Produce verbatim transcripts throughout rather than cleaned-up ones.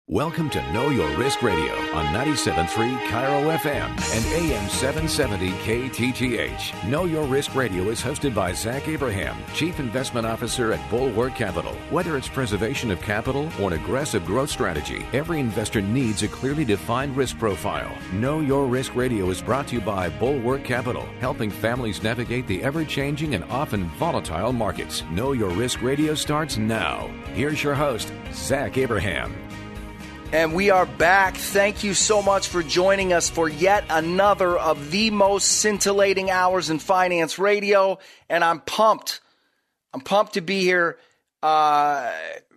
Welcome to Know Your Risk Radio on ninety-seven point three Cairo F M and A M seven seventy K T T H. Know Your Risk Radio is hosted by Zach Abraham, Chief Investment Officer at Bulwark Capital. Whether it's preservation of capital or an aggressive growth strategy, every investor needs a clearly defined risk profile. Know Your Risk Radio is brought to you by Bulwark Capital, helping families navigate the ever-changing and often volatile markets. Know Your Risk Radio starts now. Here's your host, Zach Abraham. And we are back. Thank you so much for joining us for yet another of the most scintillating hours in finance radio. And I'm pumped. I'm pumped to be here. Uh,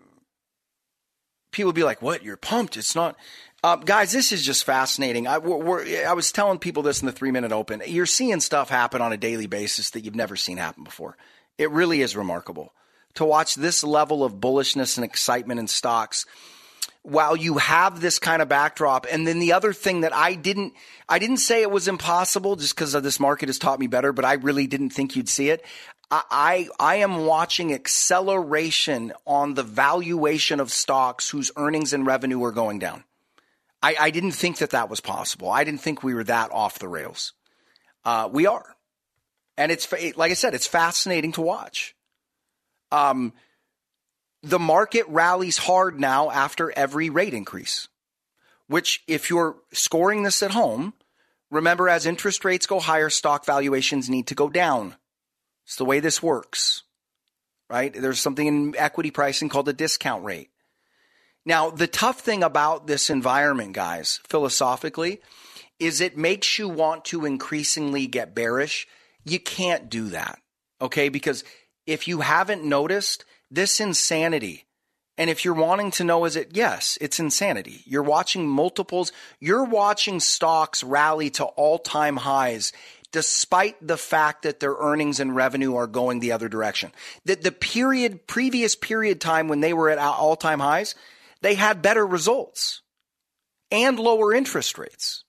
people be like, what? You're pumped? It's not. Uh, guys, this is just fascinating. I, we're, we're, I was telling people this in the three-minute open. You're seeing stuff happen on a daily basis that you've never seen happen before. It really is remarkable to watch this level of bullishness and excitement in stocks while you have this kind of backdrop. And then the other thing that I didn't, I didn't say it was impossible just because this market has taught me better, but I really didn't think you'd see it. I, I, I am watching acceleration on the valuation of stocks whose earnings and revenue are going down. I, I didn't think that that was possible. I didn't think we were that off the rails. Uh, we are. And it's, like I said, it's fascinating to watch. Um, The market rallies hard now after every rate increase, which if you're scoring this at home, remember as interest rates go higher, stock valuations need to go down. It's the way this works, right? There's something in equity pricing called the discount rate. Now, the tough thing about this environment, guys, philosophically, is it makes you want to increasingly get bearish. You can't do that, okay? Because if you haven't noticed, this insanity, and if you're wanting to know, is it? Yes, it's insanity. You're watching multiples. You're watching stocks rally to all-time highs despite the fact that their earnings and revenue are going the other direction. That the period, previous period time when they were at all-time highs, they had better results and lower interest rates.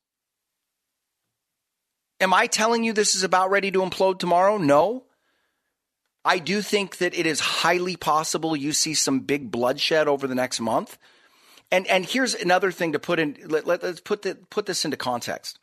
Am I telling you this is about ready to implode tomorrow? No. I do think that it is highly possible you see some big bloodshed over the next month. And and here's another thing to put in, let, let, let's put, the, put this into context.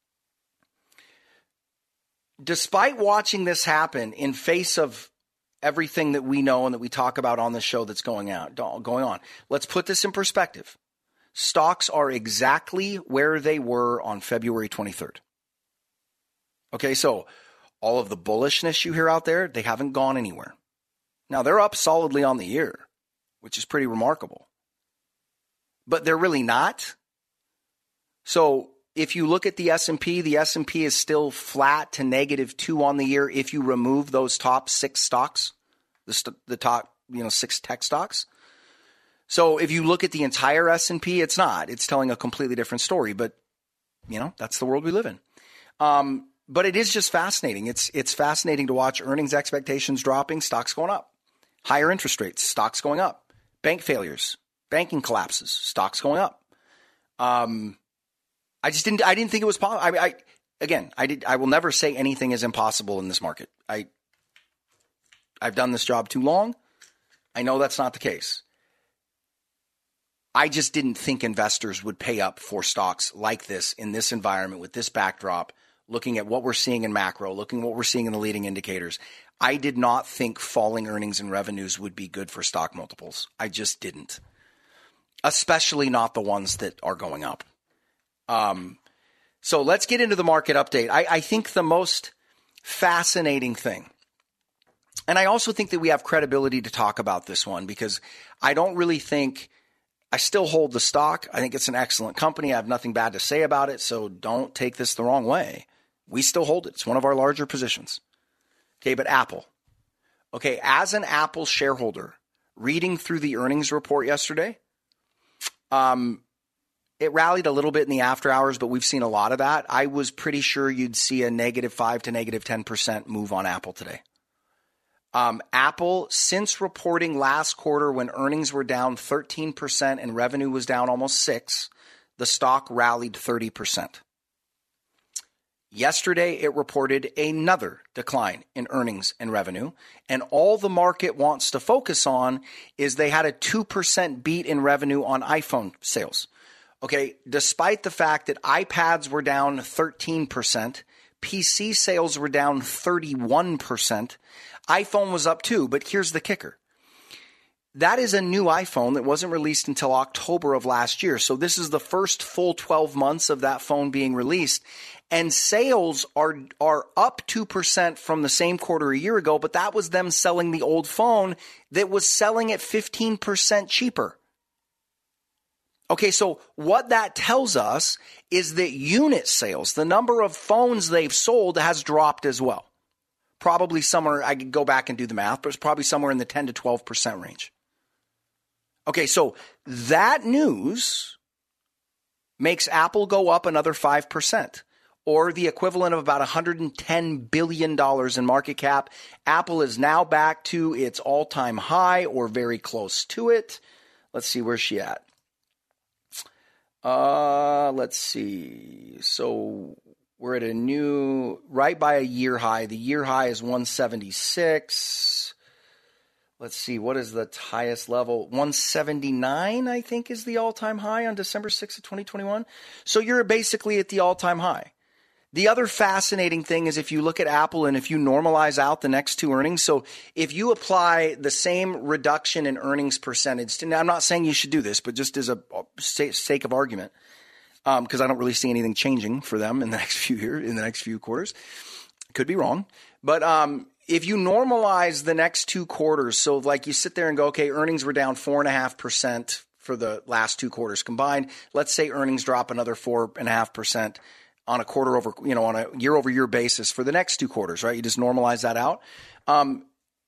Despite watching this happen in face of everything that we know and that we talk about on the show that's going out, going on, let's put this in perspective. Stocks are exactly where they were on February twenty-third. Okay, so all of the bullishness you hear out there, they haven't gone anywhere. Now, they're up solidly on the year, which is pretty remarkable. But they're really not. So if you look at the S and P, the S and P is still flat to negative two on the year if you remove those top six stocks, the, st- the top you know six tech stocks. So if you look at the entire S and P, it's not. It's telling a completely different story. But, you know, that's the world we live in. Um But it is just fascinating. It's it's fascinating to watch earnings expectations dropping, stocks going up. Higher interest rates, stocks going up. Bank failures, banking collapses, stocks going up. Um, I just didn't I didn't think it was possible. I, I again, I did I will never say anything is impossible in this market. I I've done this job too long. I know that's not the case. I just didn't think investors would pay up for stocks like this in this environment with this backdrop. Looking at what we're seeing in macro, looking at what we're seeing in the leading indicators, I did not think falling earnings and revenues would be good for stock multiples. I just didn't, especially not the ones that are going up. Um, so let's get into the market update. I, I think the most fascinating thing, and I also think that we have credibility to talk about this one because I don't really think I still hold the stock. I think it's an excellent company. I have nothing bad to say about it, so don't take this the wrong way. We still hold it. It's one of our larger positions. Okay, but Apple. Okay, as an Apple shareholder, reading through the earnings report yesterday, um, it rallied a little bit in the after hours, but we've seen a lot of that. I was pretty sure you'd see a negative five to negative ten percent move on Apple today. Um, Apple, since reporting last quarter when earnings were down thirteen percent and revenue was down almost six, the stock rallied thirty percent. Yesterday, it reported another decline in earnings and revenue, and all the market wants to focus on is they had a two percent beat in revenue on iPhone sales. Okay, despite the fact that iPads were down thirteen percent, P C sales were down thirty-one percent, iPhone was up too, but here's the kicker. That is a new iPhone that wasn't released until October of last year. So this is the first full twelve months of that phone being released. And sales are are up two percent from the same quarter a year ago, but that was them selling the old phone that was selling at fifteen percent cheaper. Okay, so what that tells us is that unit sales, the number of phones they've sold, has dropped as well. Probably somewhere, I could go back and do the math, but it's probably somewhere in the ten to twelve percent range. Okay, so that news makes Apple go up another five percent, or the equivalent of about one hundred ten billion dollars in market cap. Apple is now back to its all-time high or very close to it. Let's see, where's she at? Uh, let's see. So we're at a new, right by a year high. The year high is one seventy-six. Let's see, what is the highest level? one seventy-nine, I think, is the all-time high on December sixth of twenty twenty-one. So you're basically at the all-time high. The other fascinating thing is if you look at Apple and if you normalize out the next two earnings, so if you apply the same reduction in earnings percentage, to, now I'm not saying you should do this, but just as a sake of argument, because um, I don't really see anything changing for them in the next few years, in the next few quarters. Could be wrong, but um, if you normalize the next two quarters, so like you sit there and go, okay, earnings were down four and a half percent for the last two quarters combined. Let's say earnings drop another four and a half percent on a quarter over, you know, on a year over year basis for the next two quarters, right? You just normalize that out. Um,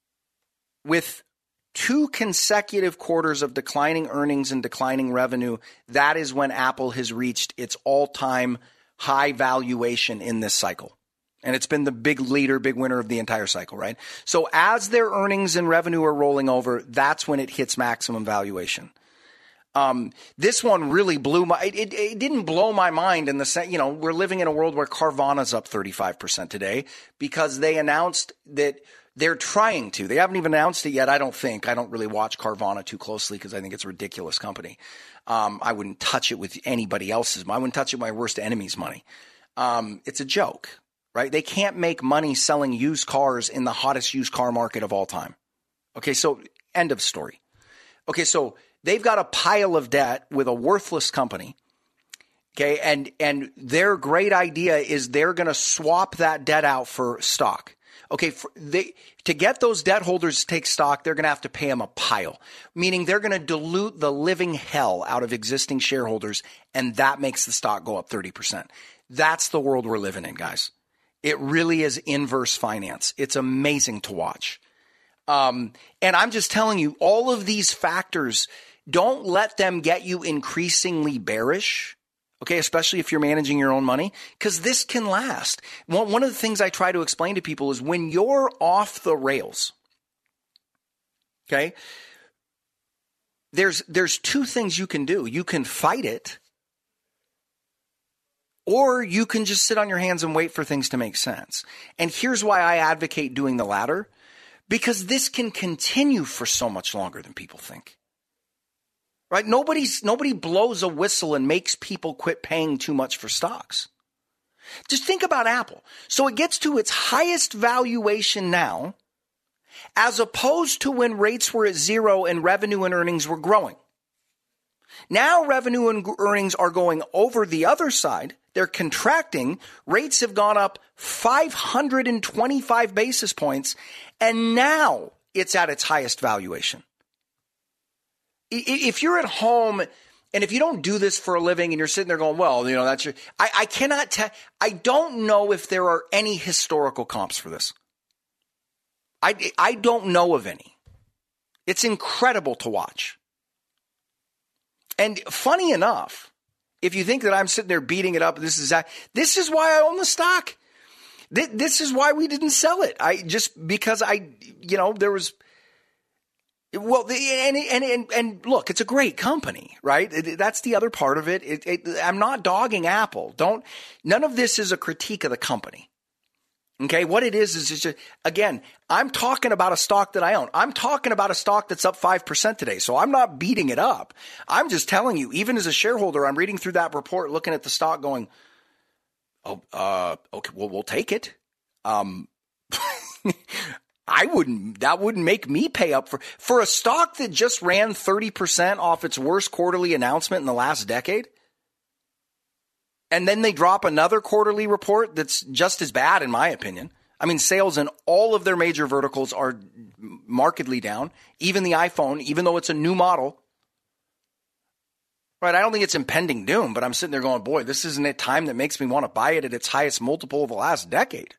with two consecutive quarters of declining earnings and declining revenue, that is when Apple has reached its all-time high valuation in this cycle. And it's been the big leader, big winner of the entire cycle, right? So as their earnings and revenue are rolling over, that's when it hits maximum valuation. Um, this one really blew my, it, it, it didn't blow my mind in the sense, you know, we're living in a world where Carvana's up thirty-five percent today because they announced that they're trying to, they haven't even announced it yet. I don't think, I don't really watch Carvana too closely because I think it's a ridiculous company. Um, I wouldn't touch it with anybody else's, I wouldn't touch it with my worst enemy's money. Um, it's a joke, right? They can't make money selling used cars in the hottest used car market of all time. Okay. So end of story. Okay. So they've got a pile of debt with a worthless company, okay? And and their great idea is they're going to swap that debt out for stock. Okay, for they, to get those debt holders to take stock, they're going to have to pay them a pile, meaning they're going to dilute the living hell out of existing shareholders, and that makes the stock go up thirty percent. That's the world we're living in, guys. It really is inverse finance. It's amazing to watch. Um, and I'm just telling you, all of these factors, don't let them get you increasingly bearish, okay, especially if you're managing your own money, because this can last. One, one of the things I try to explain to people is when you're off the rails, okay, there's, there's two things you can do. You can fight it, or you can just sit on your hands and wait for things to make sense. And here's why I advocate doing the latter, because this can continue for so much longer than people think. Right? Nobody's, nobody blows a whistle and makes people quit paying too much for stocks. Just think about Apple. So it gets to its highest valuation now, as opposed to when rates were at zero and revenue and earnings were growing. Now revenue and earnings are going over the other side. They're contracting. Rates have gone up five hundred twenty-five basis points, and now it's at its highest valuation. If you're at home and if you don't do this for a living and you're sitting there going, well, you know, that's your, I, I cannot tell, I don't know if there are any historical comps for this. I, I don't know of any. It's incredible to watch. And funny enough, if you think that I'm sitting there beating it up, this is, this is why I own the stock. This is why we didn't sell it. I just, because I, you know, there was, Well, the, and, and and and look, it's a great company, right? That's the other part of it. It, it. I'm not dogging Apple. Don't. None of this is a critique of the company. Okay, what it is is it's just, again, I'm talking about a stock that I own. I'm talking about a stock that's up five percent today. So I'm not beating it up. I'm just telling you, even as a shareholder, I'm reading through that report, looking at the stock, going, "Oh, uh, okay, well, we'll take it." Um. I wouldn't, that wouldn't make me pay up for, for a stock that just ran thirty percent off its worst quarterly announcement in the last decade. And then they drop another quarterly report that's just as bad, in my opinion. I mean, sales in all of their major verticals are markedly down. Even the iPhone, even though it's a new model. Right, I don't think it's impending doom, but I'm sitting there going, boy, this isn't a time that makes me want to buy it at its highest multiple of the last decade.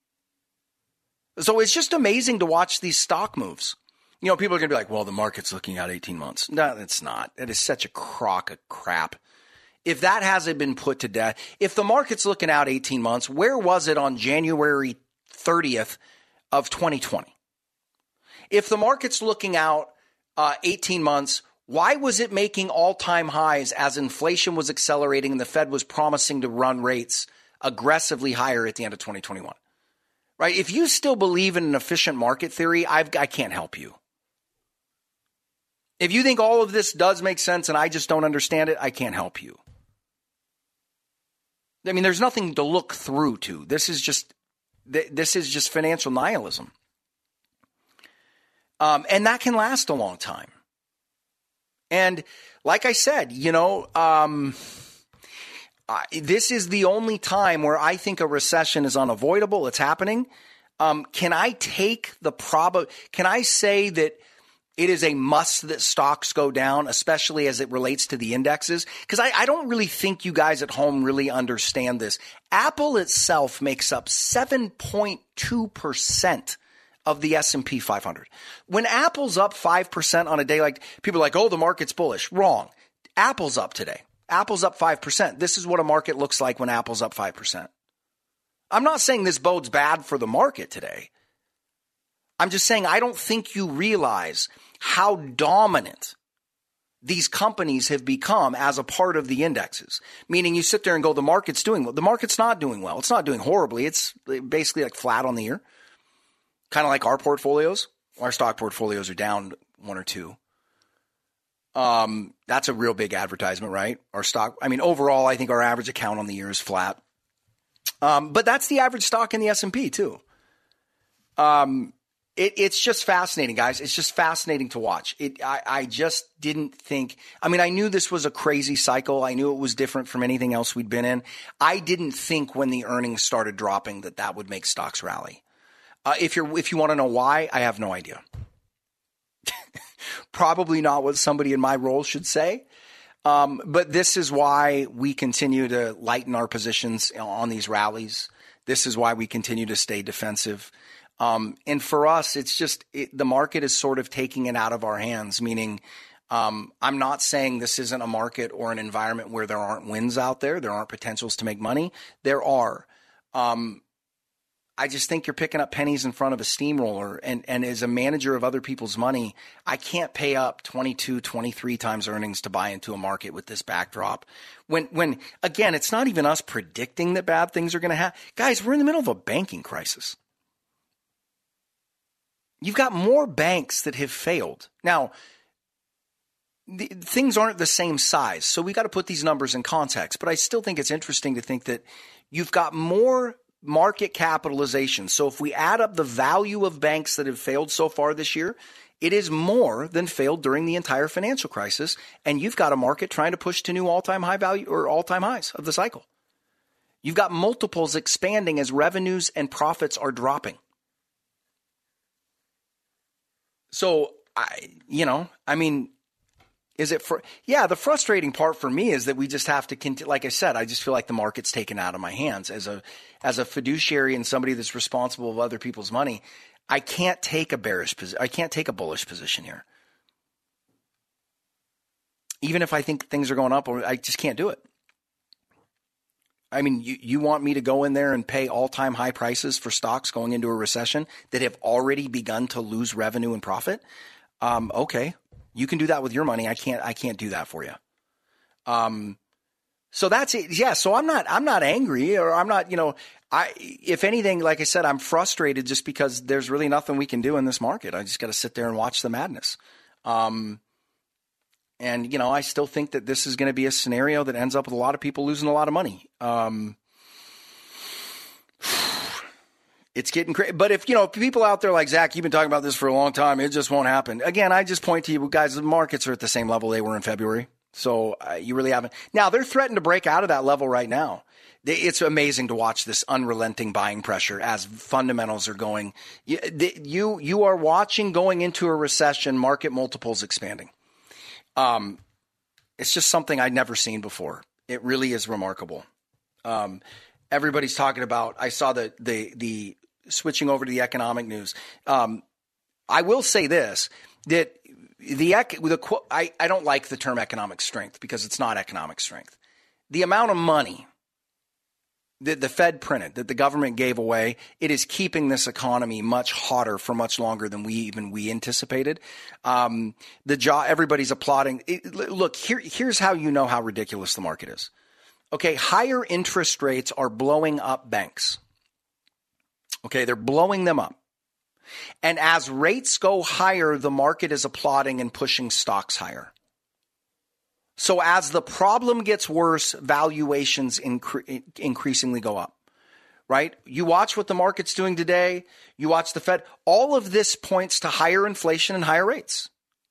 So it's just amazing to watch these stock moves. You know, people are going to be like, well, the market's looking out eighteen months. No, it's not. It is such a crock of crap. If that hasn't been put to death, if the market's looking out eighteen months, where was it on January thirtieth of twenty twenty? If the market's looking out uh, eighteen months, why was it making all-time highs as inflation was accelerating and the Fed was promising to run rates aggressively higher at the end of twenty twenty-one? Right? If you still believe in an efficient market theory, I've, I can't help you. If you think all of this does make sense and I just don't understand it, I can't help you. I mean, there's nothing to look through to. This is just, this is just financial nihilism. Um, and that can last a long time. And like I said, you know, um, Uh, this is the only time where I think a recession is unavoidable. It's happening. Um, can I take the prob? Can I say that it is a must that stocks go down, especially as it relates to the indexes? Because I, I don't really think you guys at home really understand this. Apple itself makes up seven point two percent of the S and P five hundred. When Apple's up five percent on a day, like people are like, oh, the market's bullish. Wrong. Apple's up today. Apple's up five percent. This is what a market looks like when Apple's up five percent. I'm not saying this bodes bad for the market today. I'm just saying I don't think you realize how dominant these companies have become as a part of the indexes. Meaning you sit there and go, the market's doing well. The market's not doing well. It's not doing horribly. It's basically like flat on the year. Kind of like our portfolios. Our stock portfolios are down one or two. Um, that's a real big advertisement, right? Our stock, I mean, overall, I think our average account on the year is flat. Um, but that's the average stock in the S and P too. Um, it, it's just fascinating, guys. It's just fascinating to watch. It, I, I just didn't think, I mean, I knew this was a crazy cycle. I knew it was different from anything else we'd been in. I didn't think when the earnings started dropping that that would make stocks rally. Uh, if you're, if you want to know why, I have no idea. Probably not what somebody in my role should say. Um, but this is why we continue to lighten our positions on these rallies. This is why we continue to stay defensive. Um, and for us, it's just it, the market is sort of taking it out of our hands, meaning um, I'm not saying this isn't a market or an environment where there aren't wins out there. There aren't potentials to make money. There are. Um, I just think you're picking up pennies in front of a steamroller. And, and as a manager of other people's money, I can't pay up twenty-two, twenty-three times earnings to buy into a market with this backdrop. When, when again, it's not even us predicting that bad things are going to happen. Guys, we're in the middle of a banking crisis. You've got more banks that have failed. Now, the, things aren't the same size, so we got to put these numbers in context. But I still think it's interesting to think that you've got more market capitalization. So if we add up the value of banks that have failed so far this year, it is more than failed during the entire financial crisis. And you've got a market trying to push to new all-time high value or all-time highs of the cycle. You've got multiples expanding as revenues and profits are dropping. So, I, you know, I mean, is it for, yeah, the frustrating part for me is that we just have to continue. Like I said, I just feel like the market's taken out of my hands as a, as a fiduciary and somebody that's responsible of other people's money. I can't take a bearish position. I can't take a bullish position here. Even if I think things are going up, I just can't do it. I mean, you, you want me to go in there and pay all-time high prices for stocks going into a recession that have already begun to lose revenue and profit? Um, okay, you can do that with your money. I can't. I can't do that for you. Um, so that's it. Yeah. So I'm not. I'm not angry, or I'm not. You know, I. If anything, like I said, I'm frustrated just because there's really nothing we can do in this market. I just got to sit there and watch the madness. Um, and you know, I still think that this is going to be a scenario that ends up with a lot of people losing a lot of money. Um. It's getting crazy. But if, you know, people out there like, Zach, you've been talking about this for a long time, it just won't happen. Again, I just point to you guys, the markets are at the same level they were in February. So uh, you really haven't. Now, they're threatening to break out of that level right now. It's amazing to watch this unrelenting buying pressure as fundamentals are going. You, you, you are watching going into a recession, market multiples expanding. Um, it's just something I'd never seen before. It really is remarkable. Um, everybody's talking about, I saw the, the, the, switching over to the economic news. Um, I will say this, that the, the I, I don't like the term economic strength because it's not economic strength. The amount of money that the Fed printed, that the government gave away, it is keeping this economy much hotter for much longer than we even we anticipated. Um, the job, everybody's applauding. It, look, here, here's how you know how ridiculous the market is. Okay, higher interest rates are blowing up banks. Okay, they're blowing them up. And as rates go higher, the market is applauding and pushing stocks higher. So as the problem gets worse, valuations incre- increasingly go up, right? You watch what the market's doing today. You watch the Fed. All of this points to higher inflation and higher rates.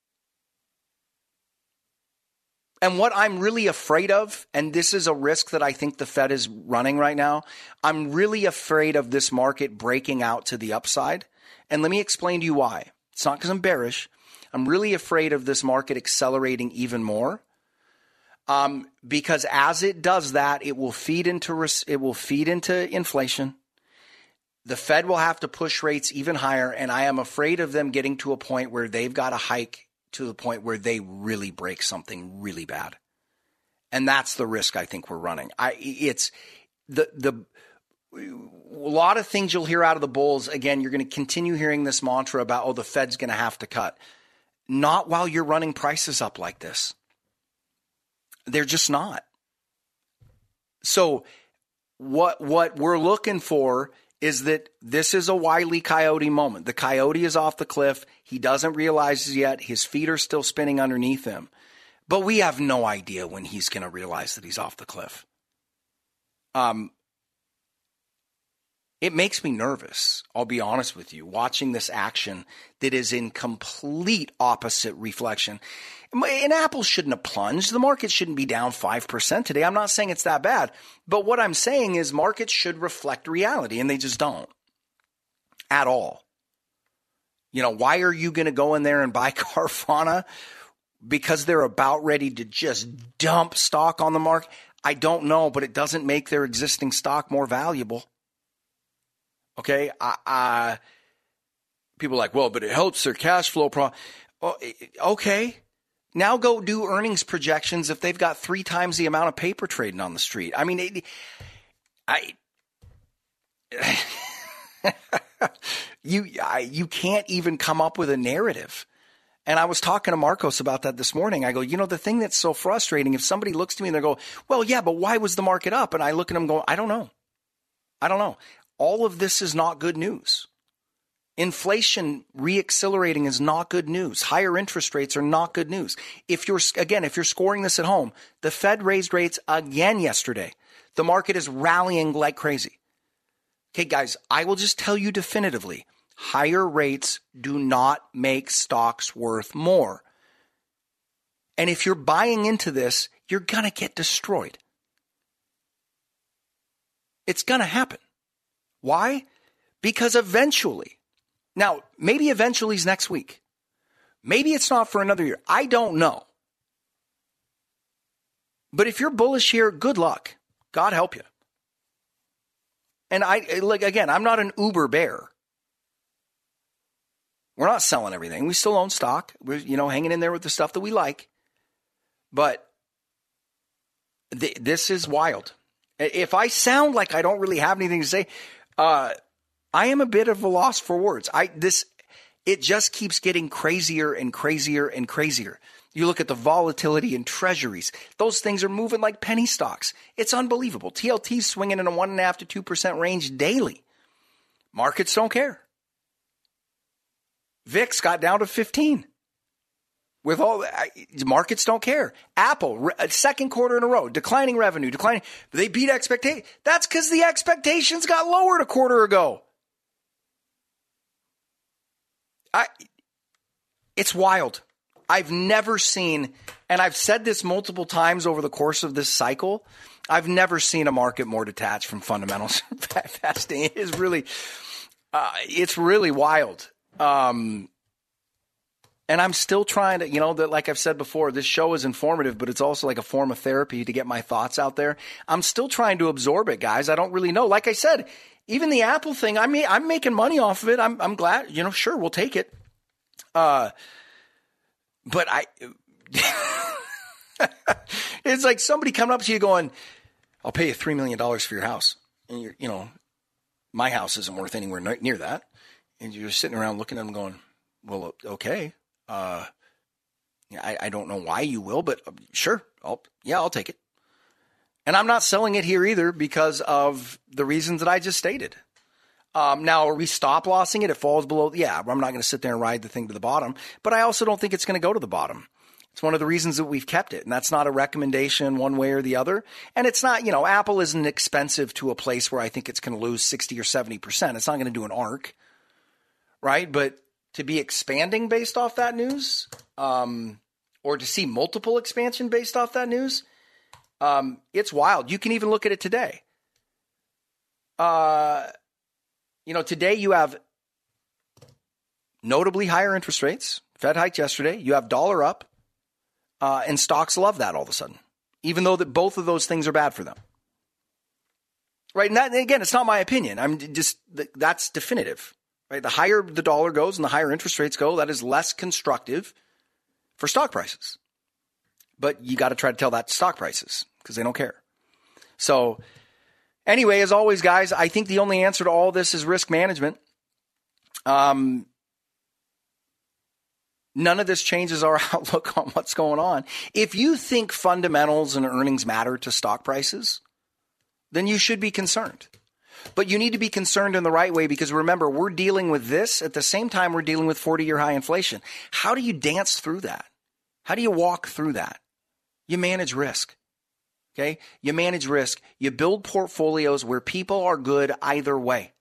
And what I'm really afraid of, and this is a risk that I think the Fed is running right now, I'm really afraid of this market breaking out to the upside. And let me explain to you why. It's not because I'm bearish. I'm really afraid of this market accelerating even more. Um, because as it does that, it will feed into it will feed into inflation. The Fed will have to push rates even higher, and I am afraid of them getting to a point where they've got to hike to the point where they really break something really bad. And that's the risk I think we're running. I it's the the a lot of things you'll hear out of the bulls. Again, you're going to continue hearing this mantra about, oh, the Fed's going to have to cut. Not while you're running prices up like this. They're just not. So what what we're looking for is that this is a Wile E. Coyote moment. The coyote is off the cliff. He doesn't realize it yet. His feet are still spinning underneath him. But we have no idea when he's going to realize that he's off the cliff. Um, it makes me nervous, I'll be honest with you, watching this action that is in complete opposite reflection. And Apple shouldn't have plunged. The market shouldn't be down five percent today. I'm not saying it's that bad. But what I'm saying is markets should reflect reality, and they just don't at all. You know, why are you going to go in there and buy Carvana? Because they're about ready to just dump stock on the market? I don't know, but it doesn't make their existing stock more valuable. Okay? I, I, people are like, well, but it helps their cash flow. Pro- oh, okay. Now go do earnings projections if they've got three times the amount of paper trading on the street. I mean, it, I, you, I, you can't even come up with a narrative. And I was talking to Marcos about that this morning. I go, you know, the thing that's so frustrating, if somebody looks to me and they go, well, yeah, but why was the market up? And I look at them going, I don't know. I don't know. All of this is not good news. Inflation reaccelerating is not good news. Higher interest rates are not good news. If you're, again, if you're scoring this at home, the Fed raised rates again yesterday. The market is rallying like crazy. Okay, guys, I will just tell you definitively, higher rates do not make stocks worth more. And if you're buying into this, you're going to get destroyed. It's going to happen. Why? Because eventually, now, maybe eventually is next week. Maybe it's not for another year. I don't know. But if you're bullish here, good luck. God help you. And I, like, again, I'm not an uber bear. We're not selling everything. We still own stock. We're, you know, hanging in there with the stuff that we like. But th- this is wild. If I sound like I don't really have anything to say, uh, I am a bit of a loss for words. I this It just keeps getting crazier and crazier and crazier. You look at the volatility in treasuries. Those things are moving like penny stocks. It's unbelievable. T L T's swinging in a one point five to two percent range daily. Markets don't care. V I X got down to fifteen. With all markets don't care. Apple, second quarter in a row, declining revenue, declining. They beat expectations. That's because the expectations got lowered a quarter ago. I, it's wild. I've never seen, and I've said this multiple times over the course of this cycle, I've never seen a market more detached from fundamentals. Fasting it is really, uh, it's really wild. Um, and I'm still trying to, you know, that like I've said before, this show is informative, but it's also like a form of therapy to get my thoughts out there. I'm still trying to absorb it, guys. I don't really know. Like I said, even the Apple thing, I mean, I'm making money off of it. I'm, I'm glad, you know, sure, we'll take it. Uh, but I, it's like somebody coming up to you going, I'll pay you three million dollars for your house. And you're, you know, my house isn't worth anywhere near that. And you're sitting around looking at them going, well, okay. Uh, I, I don't know why you will, but sure. I'll, yeah, I'll take it. And I'm not selling it here either because of the reasons that I just stated. Um, now, are we stop lossing it? It falls below. Yeah, I'm not going to sit there and ride the thing to the bottom, but I also don't think it's going to go to the bottom. It's one of the reasons that we've kept it. And that's not a recommendation one way or the other. And it's not, you know, Apple isn't expensive to a place where I think it's going to lose sixty or seventy percent. It's not going to do an arc, right? But to be expanding based off that news, um, or to see multiple expansion based off that news, um, it's wild. You can even look at it today. Uh, You know, today you have notably higher interest rates. Fed hiked yesterday. You have dollar up, uh, and stocks love that all of a sudden, even though that both of those things are bad for them. Right? And that, again, it's not my opinion. I'm just, that's definitive. Right? The higher the dollar goes and the higher interest rates go, that is less constructive for stock prices. But you got to try to tell that to stock prices because they don't care. So, anyway, as always, guys, I think the only answer to all this is risk management. Um, none of this changes our outlook on what's going on. If you think fundamentals and earnings matter to stock prices, then you should be concerned. But you need to be concerned in the right way because remember, we're dealing with this at the same time we're dealing with forty-year high inflation. How do you dance through that? How do you walk through that? You manage risk. Okay, you manage risk. You build portfolios where people are good either way.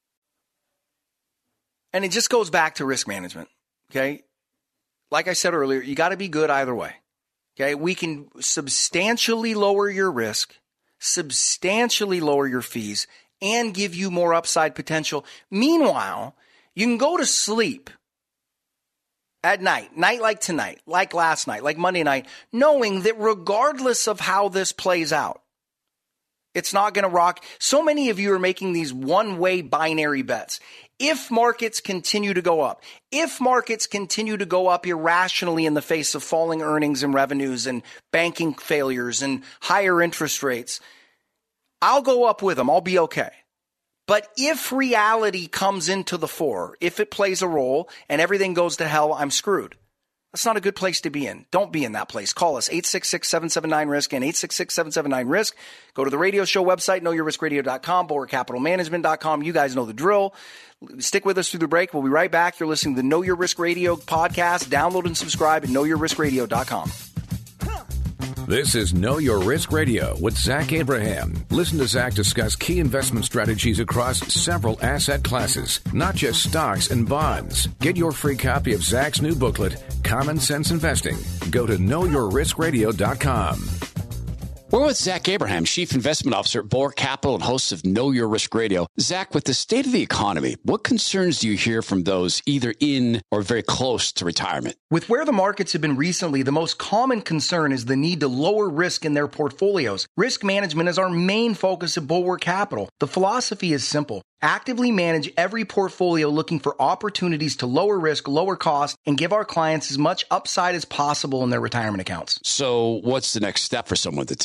And it just goes back to risk management. Okay, like I said earlier, you got to be good either way. Okay, we can substantially lower your risk, substantially lower your fees, and give you more upside potential. Meanwhile, you can go to sleep at night, night like tonight, like last night, like Monday night, knowing that regardless of how this plays out, it's not going to rock. So many of you are making these one-way binary bets. If markets continue to go up, if markets continue to go up irrationally in the face of falling earnings and revenues and banking failures and higher interest rates, I'll go up with them. I'll be okay. But if reality comes into the fore, if it plays a role and everything goes to hell, I'm screwed. That's not a good place to be in. Don't be in that place. Call us eight six six, seven seven nine, risk and eight six six, seven seven nine, risk. Go to the radio show website, know your risk radio dot com, bulwark capital management dot com. You guys know the drill. Stick with us through the break. We'll be right back. You're listening to the Know Your Risk Radio podcast. Download and subscribe at know your risk radio dot com. This is Know Your Risk Radio with Zach Abraham. Listen to Zach discuss key investment strategies across several asset classes, not just stocks and bonds. Get your free copy of Zach's new booklet, Common Sense Investing. Go to know your risk radio dot com. We're with Zach Abraham, Chief Investment Officer at Bulwark Capital and host of Know Your Risk Radio. Zach, with the state of the economy, what concerns do you hear from those either in or very close to retirement? With where the markets have been recently, the most common concern is the need to lower risk in their portfolios. Risk management is our main focus at Bulwark Capital. The philosophy is simple. Actively manage every portfolio looking for opportunities to lower risk, lower cost, and give our clients as much upside as possible in their retirement accounts. So what's the next step for someone to take?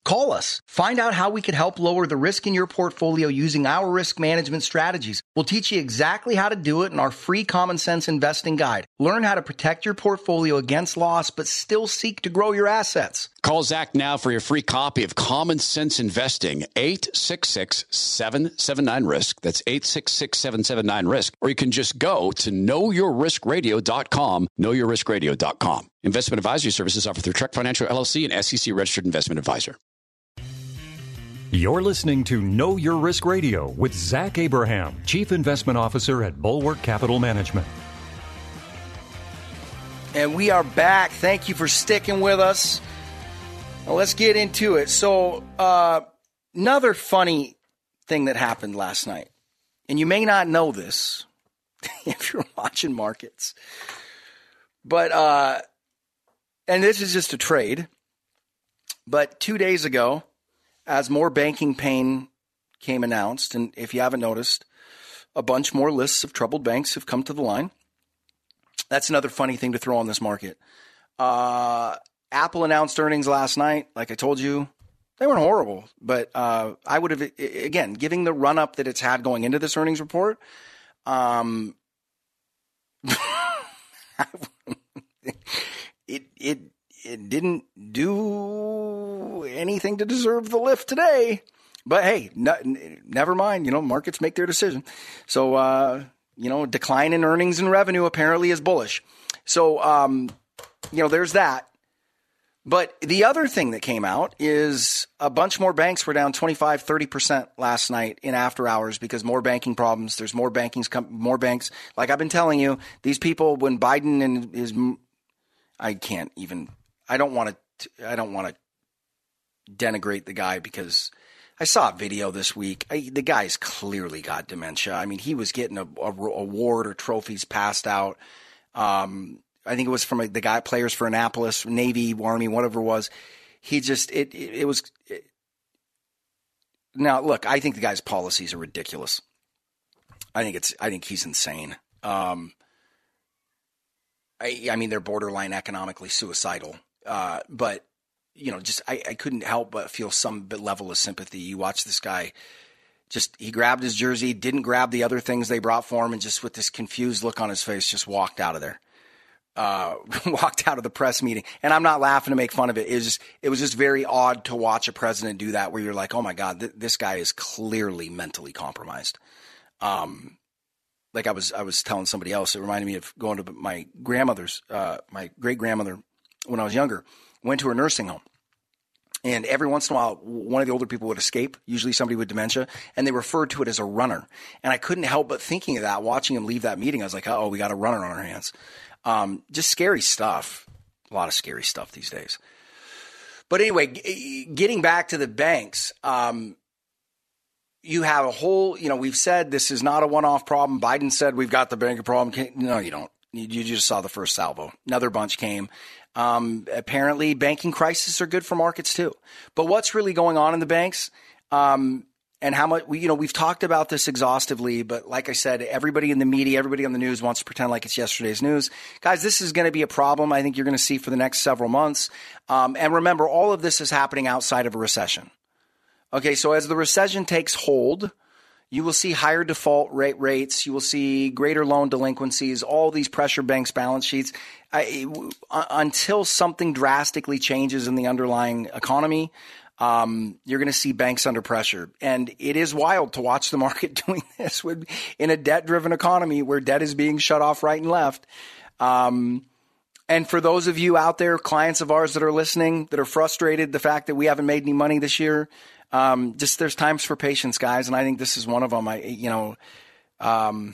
Call us. Find out how we can help lower the risk in your portfolio using our risk management strategies. We'll teach you exactly how to do it in our free Common Sense Investing Guide. Learn how to protect your portfolio against loss, but still seek to grow your assets. Call Zach now for your free copy of Common Sense Investing, eight six six, seven seven nine, risk. That's eight six six, seven seven nine, risk. Or you can just go to know your risk radio dot com, know your risk radio dot com. Investment advisory services offered through Trek Financial L L C, and S E C registered investment advisor. You're listening to Know Your Risk Radio with Zach Abraham, Chief Investment Officer at Bulwark Capital Management. And we are back. Thank you for sticking with us. Now let's get into it. So, uh, another funny thing that happened last night, and you may not know this if you're watching markets, but, uh, and this is just a trade, but two days ago, as more banking pain came announced, and if you haven't noticed, a bunch more lists of troubled banks have come to the line. That's another funny thing to throw on this market. Uh, Apple announced earnings last night. Like I told you, they weren't horrible, but uh, I would have, again, giving the run up that it's had going into this earnings report, um, it it it didn't do anything to deserve the lift today. But hey, no, never mind. You know, markets make their decision. So, uh, you know, decline in earnings and revenue apparently is bullish. So, um, you know, there's that. But the other thing that came out is a bunch more banks were down twenty-five, thirty percent last night in after hours because more banking problems. There's more bankings, more banks. Like I've been telling you, these people, when Biden and his, I can't even, I don't want to, I don't want to denigrate the guy because I saw a video this week. I, the guy's clearly got dementia. I mean, he was getting a, a award or trophies passed out. Um, I think it was from a, the guy players for Annapolis, Navy, Army, whatever it was. He just it it, it was. It, now look, I think the guy's policies are ridiculous. I think it's. I think he's insane. Um, I I mean, they're borderline economically suicidal. Uh, but you know, just I, I couldn't help but feel some level of sympathy. You watch this guy. Just he grabbed his jersey, didn't grab the other things they brought for him, and just with this confused look on his face, just walked out of there. Uh, walked out of the press meeting. And I'm not laughing to make fun of it. It was just, it was just very odd to watch a president do that where you're like, oh my God, th- this guy is clearly mentally compromised. Um, like I was, I was telling somebody else, it reminded me of going to my grandmother's, uh, my great grandmother when I was younger, went to her nursing home. And every once in a while, one of the older people would escape, usually somebody with dementia, and they referred to it as a runner. And I couldn't help but thinking of that, watching him leave that meeting. I was like, oh, we got a runner on our hands. Um, just scary stuff. A lot of scary stuff these days. But anyway, g- getting back to the banks, um, you have a whole, you know, we've said this is not a one-off problem. Biden said we've got the banking problem. No, you don't. You, you just saw the first salvo. Another bunch came. Um, apparently, banking crises are good for markets too. But what's really going on in the banks? Um, And how much, we, you know, we've talked about this exhaustively, but like I said, everybody in the media, everybody on the news wants to pretend like it's yesterday's news. Guys, this is going to be a problem I think you're going to see for the next several months. Um, and remember, all of this is happening outside of a recession. Okay, so as the recession takes hold, you will see higher default rate rates. You will see greater loan delinquencies, all these pressure banks' balance sheets. I, until something drastically changes in the underlying economy, Um, you're going to see banks under pressure. And it is wild to watch the market doing this with, in a debt-driven economy where debt is being shut off right and left. Um, and for those of you out there, clients of ours that are listening, that are frustrated, the fact that we haven't made any money this year, um, just there's times for patience, guys. And I think this is one of them. I, you know, um,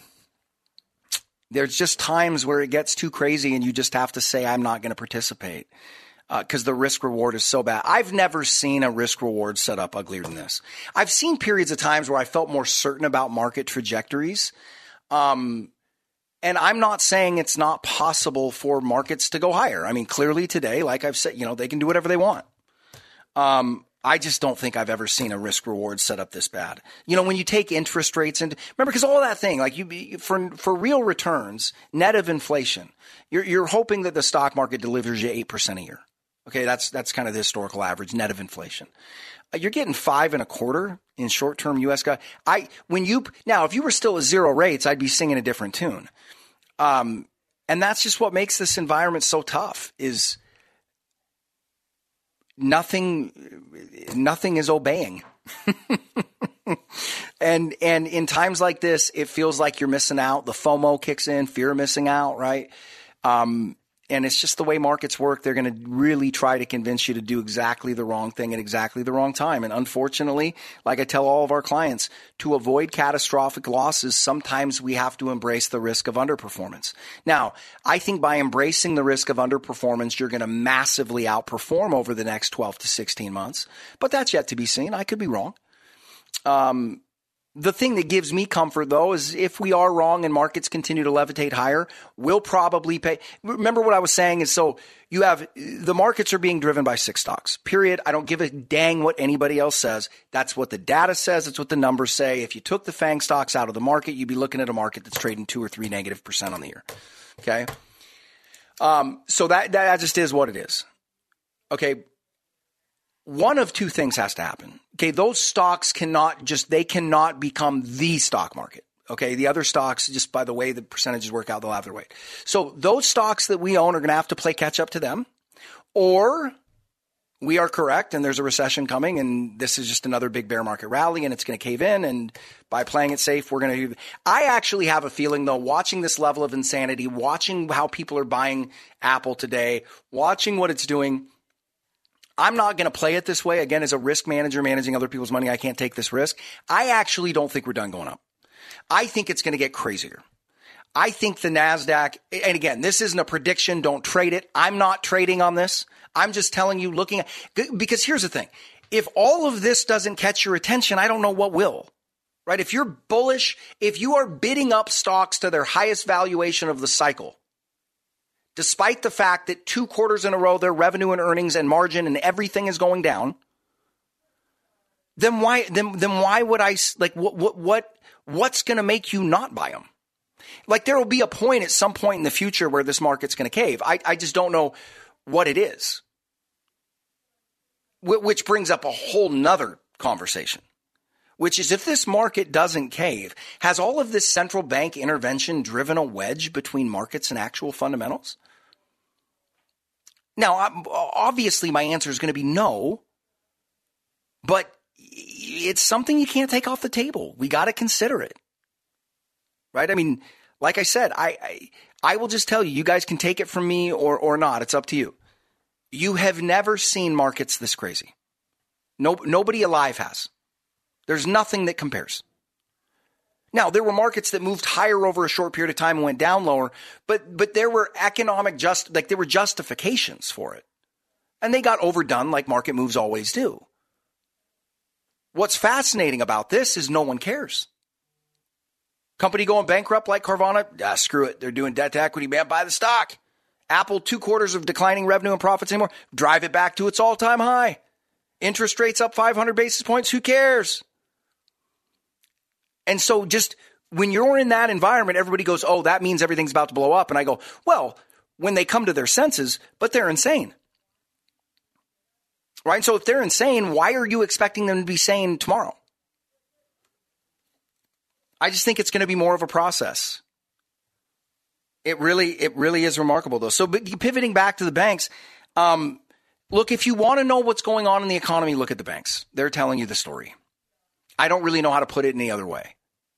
there's just times where it gets too crazy and you just have to say, I'm not going to participate. Because uh, the risk reward is so bad. I've never seen a risk reward set up uglier than this. I've seen periods of times where I felt more certain about market trajectories. Um, and I'm not saying it's not possible for markets to go higher. I mean, clearly today, like I've said, you know, they can do whatever they want. Um, I just don't think I've ever seen a risk reward set up this bad. You know, when you take interest rates and remember, because all that thing, like you, for, for real returns, net of inflation, you're, you're hoping that the stock market delivers you eight percent a year. Okay, that's that's kind of the historical average net of inflation. Uh, you're getting five and a quarter in short-term U S. Go- I when you now if you were still at zero rates, I'd be singing a different tune. Um, and that's just what makes this environment so tough. Is nothing nothing is obeying. and and in times like this, it feels like you're missing out. The FOMO kicks in, fear of missing out, right? Um, and it's just the way markets work. They're going to really try to convince you to do exactly the wrong thing at exactly the wrong time. And unfortunately, like I tell all of our clients, to avoid catastrophic losses, sometimes we have to embrace the risk of underperformance. Now, I think by embracing the risk of underperformance, you're going to massively outperform over the next twelve to sixteen months. But that's yet to be seen. I could be wrong. Um, the thing that gives me comfort, though, is if we are wrong and markets continue to levitate higher, we'll probably pay. Remember what I was saying is, so you have the markets are being driven by six stocks, period. I don't give a dang what anybody else says. That's what the data says. It's what the numbers say. If you took the FANG stocks out of the market, you'd be looking at a market that's trading two or three negative percent on the year. Okay. Um, so that, that just is what it is. Okay. One of two things has to happen. Okay, those stocks cannot just, they cannot become the stock market. Okay, the other stocks, just by the way the percentages work out, they'll have their weight. So those stocks that we own are going to have to play catch up to them, or we are correct and there's a recession coming and this is just another big bear market rally and it's going to cave in, and by playing it safe, we're going to. I actually have a feeling, though, watching this level of insanity, watching how people are buying Apple today, watching what it's doing, I'm not going to play it this way. Again, as a risk manager managing other people's money, I can't take this risk. I actually don't think we're done going up. I think it's going to get crazier. I think the NASDAQ, and again, this isn't a prediction. Don't trade it. I'm not trading on this. I'm just telling you, looking at, because here's the thing. If all of this doesn't catch your attention, I don't know what will, right? If you're bullish, if you are bidding up stocks to their highest valuation of the cycle, despite the fact that two quarters in a row, their revenue and earnings and margin and everything is going down, then why, then, then why would I, like, what, what, what, what's going to make you not buy them? Like, there will be a point at some point in the future where this market's going to cave. I, I just don't know what it is, Wh- which brings up a whole nother conversation, which is if this market doesn't cave, has all of this central bank intervention driven a wedge between markets and actual fundamentals? Now, obviously, my answer is going to be no, but it's something you can't take off the table. We got to consider it, right? I mean, like I said, I, I I will just tell you, you guys can take it from me or or not. It's up to you. You have never seen markets this crazy. No, nobody alive has. There's nothing that compares. Now, there were markets that moved higher over a short period of time and went down lower, but but there were economic just like there were justifications for it. And they got overdone like market moves always do. What's fascinating about this is no one cares. Company going bankrupt like Carvana, ah, screw it. They're doing debt to equity, man, buy the stock. Apple, two quarters of declining revenue and profits anymore, drive it back to its all-time high. Interest rates up five hundred basis points, who cares? And so just when you're in that environment, everybody goes, oh, that means everything's about to blow up. And I go, well, when they come to their senses, but they're insane. Right? So if they're insane, why are you expecting them to be sane tomorrow? I just think it's going to be more of a process. It really, it really is remarkable, though. So but pivoting back to the banks, um, look, if you want to know what's going on in the economy, look at the banks. They're telling you the story. I don't really know how to put it any other way.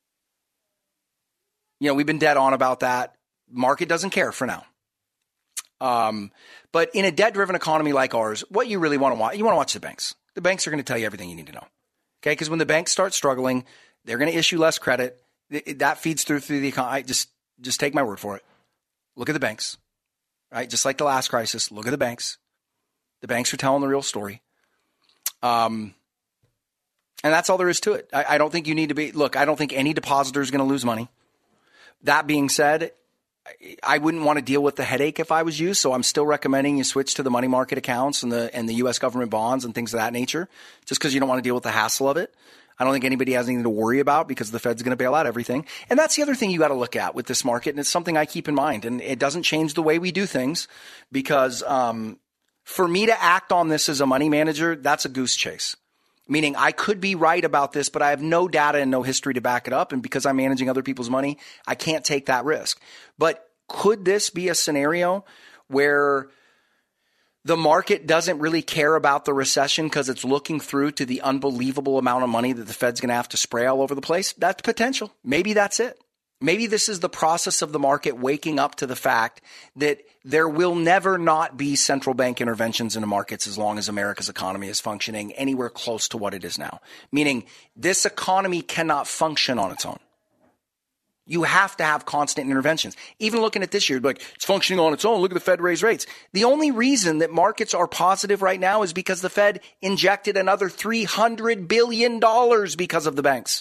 You know, we've been dead on about that. Market doesn't care for now. Um, but in a debt-driven economy like ours, what you really want to watch, you want to watch the banks. The banks are going to tell you everything you need to know. Okay, because when the banks start struggling, they're going to issue less credit. That feeds through through the economy. Just, just take my word for it. Look at the banks, right? Just like the last crisis, look at the banks. The banks are telling the real story. Um, and that's all there is to it. I, I don't think you need to be, look, I don't think any depositor is going to lose money. That being said, I, I wouldn't want to deal with the headache if I was you. So I'm still recommending you switch to the money market accounts and the, and the U S government bonds and things of that nature, just because you don't want to deal with the hassle of it. I don't think anybody has anything to worry about because the Fed's going to bail out everything. And that's the other thing you got to look at with this market. And it's something I keep in mind. And it doesn't change the way we do things because, um, For me to act on this as a money manager, that's a goose chase. Meaning I could be right about this, but I have no data and no history to back it up. And because I'm managing other people's money, I can't take that risk. But could this be a scenario where the market doesn't really care about the recession because it's looking through to the unbelievable amount of money that the Fed's going to have to spray all over the place? That's potential. Maybe that's it. Maybe this is the process of the market waking up to the fact that there will never not be central bank interventions into markets as long as America's economy is functioning anywhere close to what it is now. Meaning this economy cannot function on its own. You have to have constant interventions. Even looking at this year, like it's functioning on its own. Look at the Fed raise rates. The only reason that markets are positive right now is because the Fed injected another three hundred billion dollars because of the banks.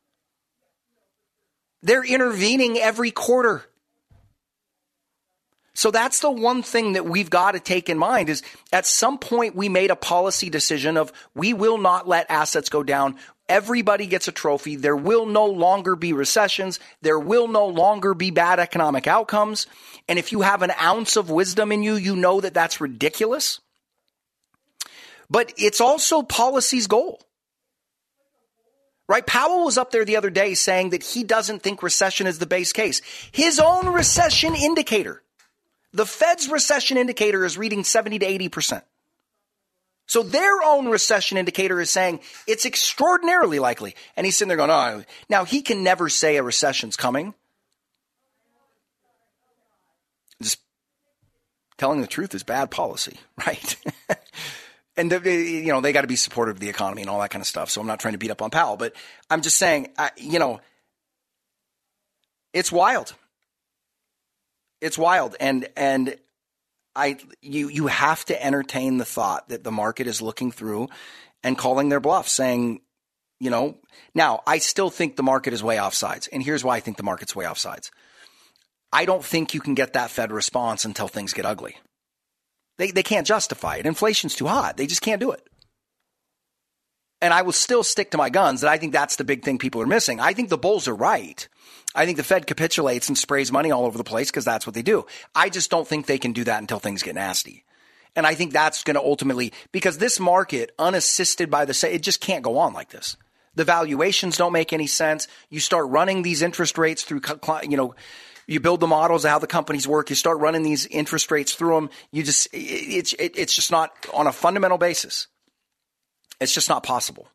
They're intervening every quarter. So that's the one thing that we've got to take in mind is at some point we made a policy decision of we will not let assets go down. Everybody gets a trophy. There will no longer be recessions. There will no longer be bad economic outcomes. And if you have an ounce of wisdom in you, you know that that's ridiculous. But it's also policy's goal. Right? Powell was up there the other day saying that he doesn't think recession is the base case. His own recession indicator, the Fed's recession indicator is reading seventy to eighty percent. So their own recession indicator is saying it's extraordinarily likely. And he's sitting there going, oh, now he can never say a recession's coming. Just telling the truth is bad policy, right? And, you know, they got to be supportive of the economy and all that kind of stuff. So I'm not trying to beat up on Powell, but I'm just saying, I, you know, it's wild. It's wild. And, and I, you, you have to entertain the thought that the market is looking through and calling their bluff saying, you know, now I still think the market is way off sides. And here's why I think the market's way off sides. I don't think you can get that Fed response until things get ugly. They they can't justify it. Inflation's too hot. They just can't do it. And I will still stick to my guns that I think that's the big thing people are missing. I think the bulls are right. I think the Fed capitulates and sprays money all over the place because that's what they do. I just don't think they can do that until things get nasty. And I think that's going to ultimately, because this market, unassisted by the, it just can't go on like this. The valuations don't make any sense. You start running these interest rates through, you know, you build the models of how the companies work. You start running these interest rates through them. You just, it's, it, it's just not on a fundamental basis. It's just not possible.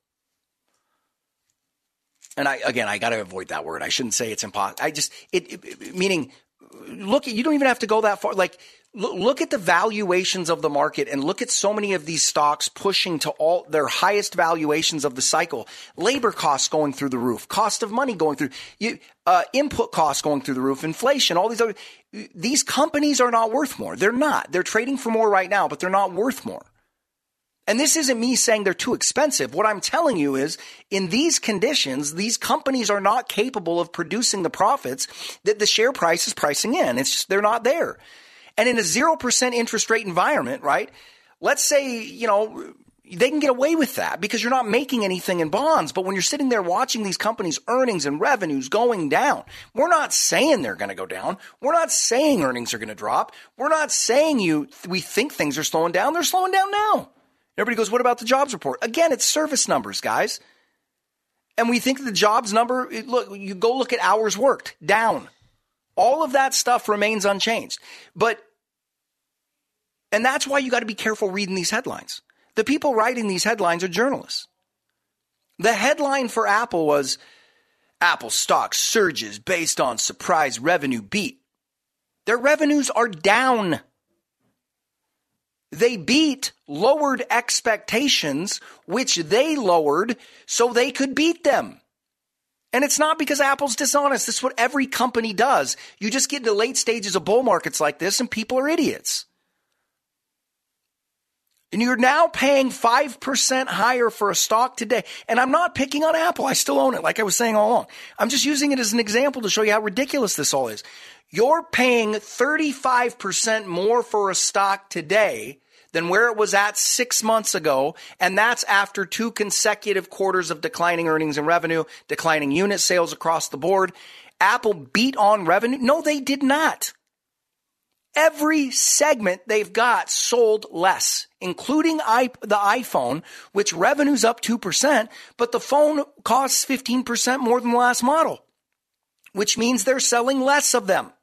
And I, again, I got to avoid that word. I shouldn't say it's impossible. I just, it, it, meaning, look, you don't even have to go that far. Like, look, look at the valuations of the market and look at so many of these stocks pushing to all their highest valuations of the cycle. Labor costs going through the roof, cost of money going through, you, uh, input costs going through the roof, inflation, all these other, these companies are not worth more. They're not. They're trading for more right now, but they're not worth more. And this isn't me saying they're too expensive. What I'm telling you is in these conditions, these companies are not capable of producing the profits that the share price is pricing in. It's just, they're not there. And in a zero percent interest rate environment, right? Let's say, you know, they can get away with that because you're not making anything in bonds. But when you're sitting there watching these companies' earnings and revenues going down, we're not saying they're going to go down. We're not saying earnings are going to drop. We're not saying you, we think things are slowing down. They're slowing down now. Everybody goes, what about the jobs report? Again, it's service numbers, guys. And we think the jobs number, look, you go look at hours worked, down. All of that stuff remains unchanged. But, and that's why you got to be careful reading these headlines. The people writing these headlines are journalists. The headline for Apple was, Apple stock surges based on surprise revenue beat. Their revenues are down. They beat lowered expectations, which they lowered so they could beat them. And it's not because Apple's dishonest. This is what every company does. You just get into late stages of bull markets like this and people are idiots. And you're now paying five percent higher for a stock today. And I'm not picking on Apple. I still own it, like I was saying all along. I'm just using it as an example to show you how ridiculous this all is. You're paying thirty-five percent more for a stock today than where it was at six months ago, and that's after two consecutive quarters of declining earnings and revenue, declining unit sales across the board. Apple beat on revenue? No, they did not. Every segment they've got sold less, including I, the iPhone, which revenue's up two percent, but the phone costs fifteen percent more than the last model, which means they're selling less of them.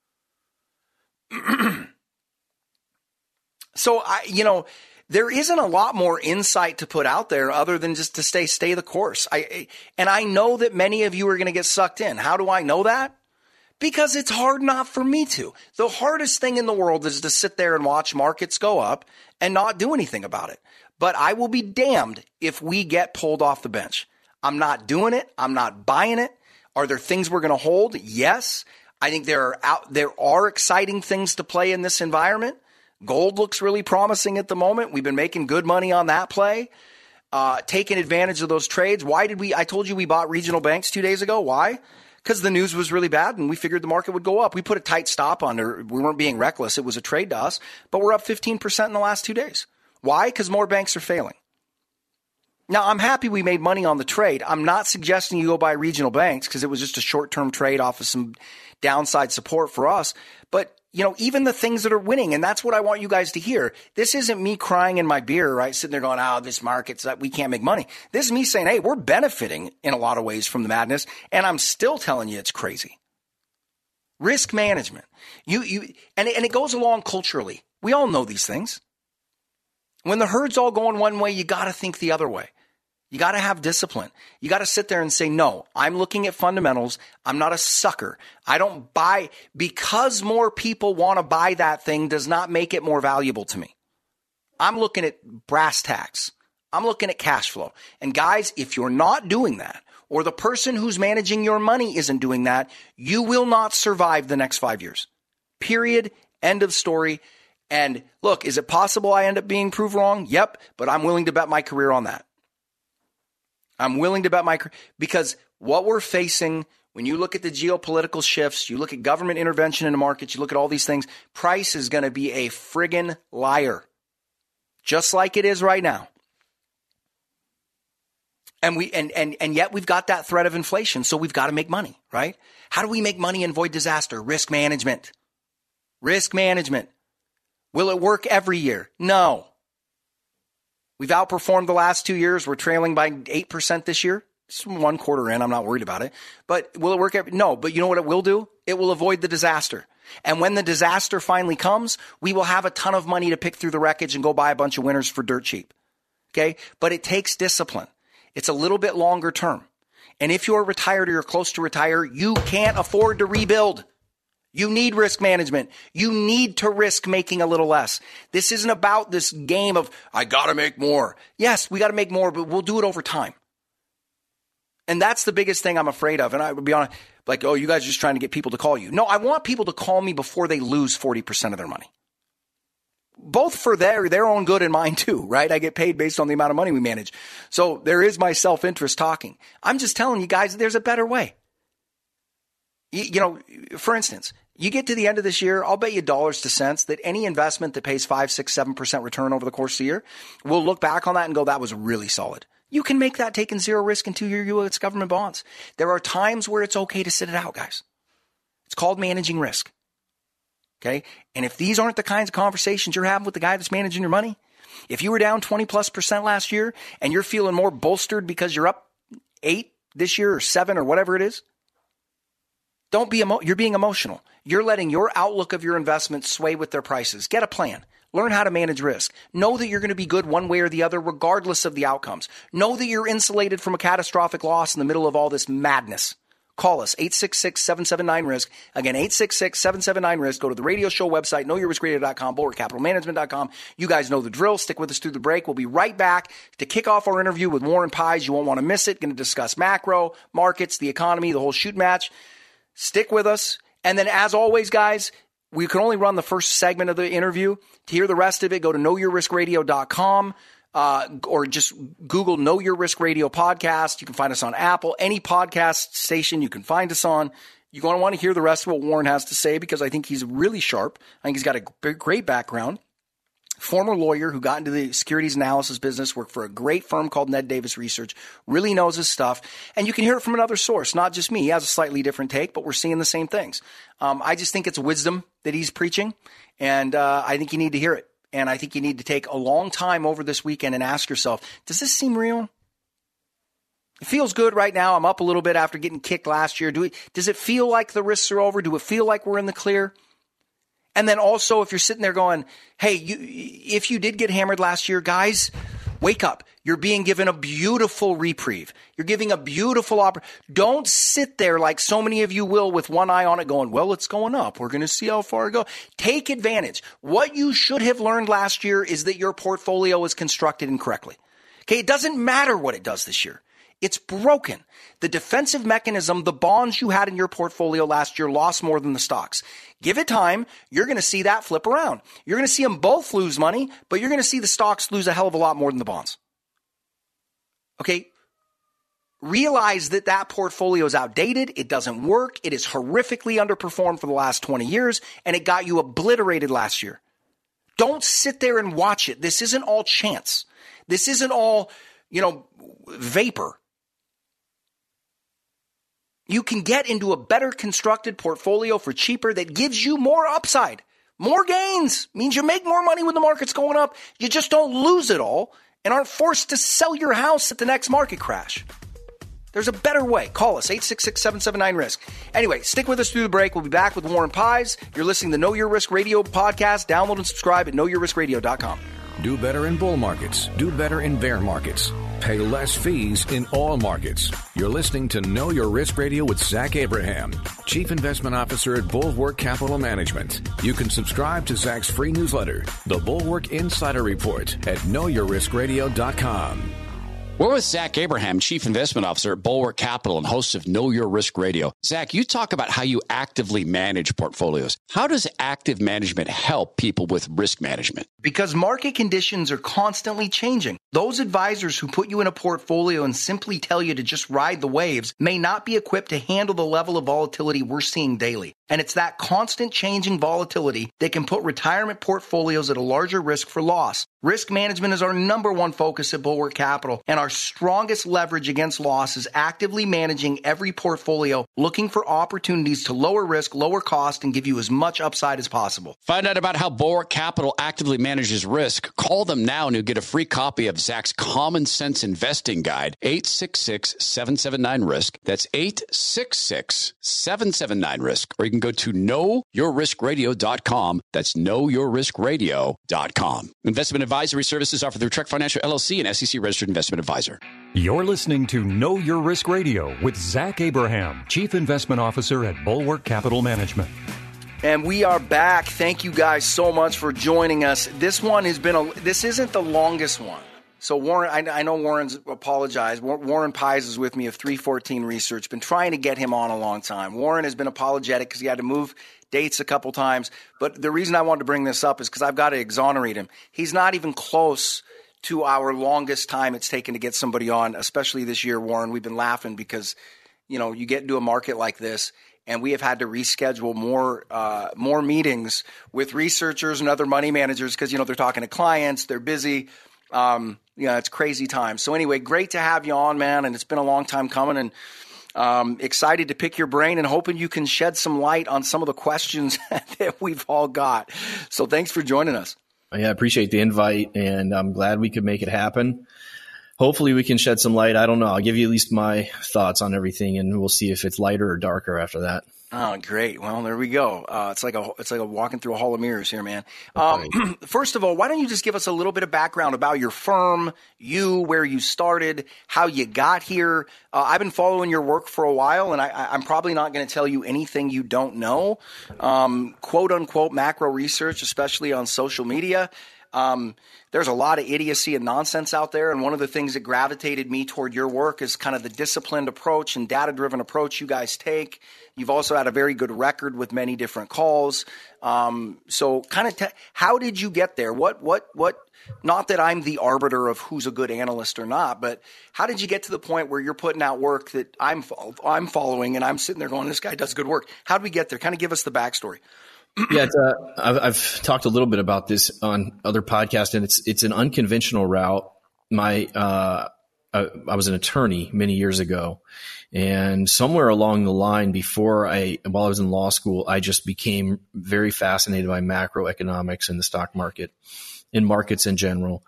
So, I, you know, there isn't a lot more insight to put out there other than just to stay, stay the course. I, and I know that many of you are going to get sucked in. How do I know that? Because it's hard not for me to. The hardest thing in the world is to sit there and watch markets go up and not do anything about it. But I will be damned if we get pulled off the bench. I'm not doing it. I'm not buying it. Are there things we're going to hold? Yes. I think there are out, there are exciting things to play in this environment. Gold looks really promising at the moment. We've been making good money on that play, uh, taking advantage of those trades. Why did we? I told you we bought regional banks two days ago. Why? Because the news was really bad and we figured the market would go up. We put a tight stop on there. We weren't being reckless. It was a trade to us, but we're up fifteen percent in the last two days. Why? Because more banks are failing. Now, I'm happy we made money on the trade. I'm not suggesting you go buy regional banks because it was just a short-term trade off of some downside support for us. But, you know, even the things that are winning, and that's what I want you guys to hear. This isn't me crying in my beer, right? Sitting there going, oh, this market's that we can't make money. This is me saying, hey, we're benefiting in a lot of ways from the madness, and I'm still telling you it's crazy. Risk management. You, you, and, and it goes along culturally. We all know these things. When the herd's all going one way, you got to think the other way. You got to have discipline. You got to sit there and say, no, I'm looking at fundamentals. I'm not a sucker. I don't buy because more people want to buy that thing does not make it more valuable to me. I'm looking at brass tacks. I'm looking at cash flow. And guys, if you're not doing that, or the person who's managing your money isn't doing that, you will not survive the next five years. Period. End of story. And look, is it possible I end up being proved wrong? Yep. But I'm willing to bet my career on that. I'm willing to bet my career because what we're facing when you look at the geopolitical shifts, you look at government intervention in the markets, you look at all these things, price is going to be a friggin' liar, just like it is right now. And we and and and yet we've got that threat of inflation, so we've got to make money, right? How do we make money and avoid disaster? Risk management. Risk management. Will it work every year? No. We've outperformed the last two years. We're trailing by eight percent this year. It's one quarter in. I'm not worried about it. But will it work? Every, no. But you know what it will do? It will avoid the disaster. And when the disaster finally comes, we will have a ton of money to pick through the wreckage and go buy a bunch of winners for dirt cheap. Okay? But it takes discipline. It's a little bit longer term. And if you're retired or you're close to retire, you can't afford to rebuild. You need risk management. You need to risk making a little less. This isn't about this game of, I got to make more. Yes, we got to make more, but we'll do it over time. And that's the biggest thing I'm afraid of. And I would be honest, like, oh, you guys are just trying to get people to call you. No, I want people to call me before they lose forty percent of their money. Both for their, their own good and mine too, right? I get paid based on the amount of money we manage. So there is my self-interest talking. I'm just telling you guys, there's a better way. You, you know, for instance, you get to the end of this year, I'll bet you dollars to cents that any investment that pays five, six, seven percent return over the course of the year, we'll look back on that and go, that was really solid. You can make that taking zero risk in two-year U S government bonds. There are times where it's okay to sit it out, guys. It's called managing risk. Okay. And if these aren't the kinds of conversations you're having with the guy that's managing your money, if you were down twenty plus percent last year and you're feeling more bolstered because you're up eight this year or seven or whatever it is, don't be emo- you're being emotional. You're letting your outlook of your investments sway with their prices. Get a plan. Learn how to manage risk. Know that you're going to be good one way or the other, regardless of the outcomes. Know that you're insulated from a catastrophic loss in the middle of all this madness. Call us, eight six six, seven seven nine, risk. Again, eight six six, seven seven nine, risk. Go to the radio show website, know your risk radio dot com, bulwark capital management dot com. You guys know the drill. Stick with us through the break. We'll be right back to kick off our interview with Warren Pies. You won't want to miss it. Going to discuss macro, markets, the economy, the whole shoot match. Stick with us. And then as always, guys, we can only run the first segment of the interview. To hear the rest of it, go to know your risk radio dot com. Uh, or just Google Know Your Risk Radio podcast. You can find us on Apple, any podcast station you can find us on. You're going to want to hear the rest of what Warren has to say because I think he's really sharp. I think he's got a great background. Former lawyer who got into the securities analysis business, worked for a great firm called Ned Davis Research, really knows his stuff. And you can hear it from another source, not just me. He has a slightly different take, but we're seeing the same things. Um, I just think it's wisdom that he's preaching, and uh, I think you need to hear it. And I think you need to take a long time over this weekend and ask yourself, does this seem real? It feels good right now. I'm up a little bit after getting kicked last year. Do we, does it feel like the risks are over? Do it feel like we're in the clear? And then also, if you're sitting there going, hey, you, if you did get hammered last year, guys, wake up. You're being given a beautiful reprieve. You're giving a beautiful opportunity. Don't sit there like so many of you will with one eye on it going, well, it's going up. We're going to see how far it goes. Take advantage. What you should have learned last year is that your portfolio is constructed incorrectly. Okay, it doesn't matter what it does this year. It's broken. The defensive mechanism, the bonds you had in your portfolio last year lost more than the stocks. Give it time. You're going to see that flip around. You're going to see them both lose money, but you're going to see the stocks lose a hell of a lot more than the bonds. Okay? Realize that that portfolio is outdated. It doesn't work. It is horrifically underperformed for the last twenty years, and it got you obliterated last year. Don't sit there and watch it. This isn't all chance. This isn't all, you know, vapor. You can get into a better constructed portfolio for cheaper that gives you more upside. More gains means you make more money when the market's going up. You just don't lose it all and aren't forced to sell your house at the next market crash. There's a better way. Call us, eight six six, seven seven nine, risk. Anyway, stick with us through the break. We'll be back with Warren Pies. You're listening to Know Your Risk Radio podcast. Download and subscribe at know your risk radio dot com. Do better in bull markets. Do better in bear markets. Pay less fees in all markets. You're listening to Know Your Risk Radio with Zach Abraham, Chief Investment Officer at Bulwark Capital Management. You can subscribe to Zach's free newsletter, The Bulwark Insider Report, at know your risk radio dot com. We're with Zach Abraham, Chief Investment Officer at Bulwark Capital and host of Know Your Risk Radio. Zach, you talk about how you actively manage portfolios. How does active management help people with risk management? Because market conditions are constantly changing. Those advisors who put you in a portfolio and simply tell you to just ride the waves may not be equipped to handle the level of volatility we're seeing daily. And it's that constant changing volatility that can put retirement portfolios at a larger risk for loss. Risk management is our number one focus at Bulwark Capital, and our strongest leverage against loss is actively managing every portfolio, looking for opportunities to lower risk, lower cost, and give you as much upside as possible. Find out about how Bulwark Capital actively manages risk. Call them now and you'll get a free copy of Zach's Common Sense Investing Guide, eight six six, seven seven nine, risk. That's eight six six, seven seven nine, risk. Or you can go to know your risk radio dot com. That's know your risk radio dot com. Investment advisory services offered through Trek Financial L L C and S E C registered investment advisor. You're listening to Know Your Risk Radio with Zach Abraham, Chief Investment Officer at Bulwark Capital Management. And we are back. Thank you guys so much for joining us. This one has been a, this isn't the longest one. So Warren, I, I know Warren's apologized. Warren Pies is with me of three fourteen Research. Been trying to get him on a long time. Warren has been apologetic because he had to move dates a couple times. But the reason I wanted to bring this up is because I've got to exonerate him. He's not even close to our longest time it's taken to get somebody on, especially this year, Warren. We've been laughing because, you know, you get into a market like this, and we have had to reschedule more uh, more meetings with researchers and other money managers because, you know, they're talking to clients, they're busy. Um, you know, it's crazy times. So anyway, great to have you on, man, and it's been a long time coming, and um, excited to pick your brain and hoping you can shed some light on some of the questions that we've all got. So thanks for joining us. Yeah, I appreciate the invite, and I'm glad we could make it happen. Hopefully we can shed some light. I don't know. I'll give you at least my thoughts on everything, and we'll see if it's lighter or darker after that. Oh, great. Well, there we go. Uh, it's like a it's like a walking through a hall of mirrors here, man. Um, right. First of all, why don't you just give us a little bit of background about your firm, you, where you started, how you got here. Uh, I've been following your work for a while, and I, I'm probably not going to tell you anything you don't know. Um, quote unquote macro research, especially on social media. Um, there's a lot of idiocy and nonsense out there. And one of the things that gravitated me toward your work is kind of the disciplined approach and data-driven approach you guys take. You've also had a very good record with many different calls. Um, so kind of, te- how did you get there? What, what, what, not that I'm the arbiter of who's a good analyst or not, but how did you get to the point where you're putting out work that I'm, I'm following and I'm sitting there going, this guy does good work. How did we get there? Kind of give us the backstory. Yeah, it's, uh, I've, I've talked a little bit about this on other podcasts, and it's it's an unconventional route. My uh, I, I was an attorney many years ago. And somewhere along the line before I, while I was in law school, I just became very fascinated by macroeconomics and the stock market and markets in general,